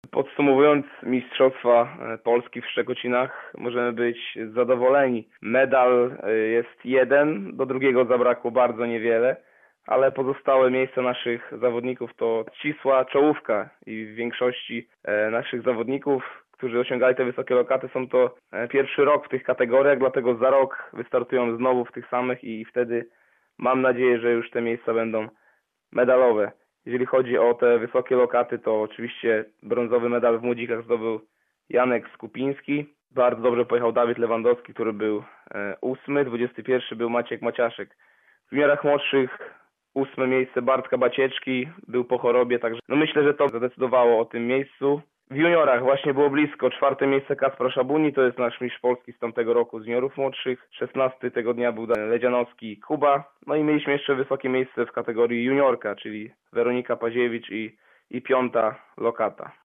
Podsumowując Mistrzostwa Polski w Szczekocinach, możemy być zadowoleni. Medal jest jeden, do drugiego zabrakło bardzo niewiele, ale pozostałe miejsca naszych zawodników to ścisła czołówka i w większości naszych zawodników, którzy osiągali te wysokie lokaty, są to pierwszy rok w tych kategoriach, dlatego za rok wystartują znowu w tych samych i wtedy mam nadzieję, że już te miejsca będą medalowe. Jeżeli chodzi o te wysokie lokaty, to oczywiście brązowy medal w młodzikach zdobył Janek Skupiński. Bardzo dobrze pojechał Dawid Lewandowski, który był 8. 21 był Maciek Maciaszek. W juniorach młodszych 8 miejsce Bartka Bacieczki, był po chorobie, także myślę, że to zadecydowało o tym miejscu. W juniorach właśnie było blisko. 4 miejsce Kacpra Szabuni, to jest nasz mistrz Polski z tamtego roku z juniorów młodszych. 16 tego dnia był Ledzianowski Kuba. No i mieliśmy jeszcze wysokie miejsce w kategorii juniorka, czyli Weronika Paziewicz i 5. lokata.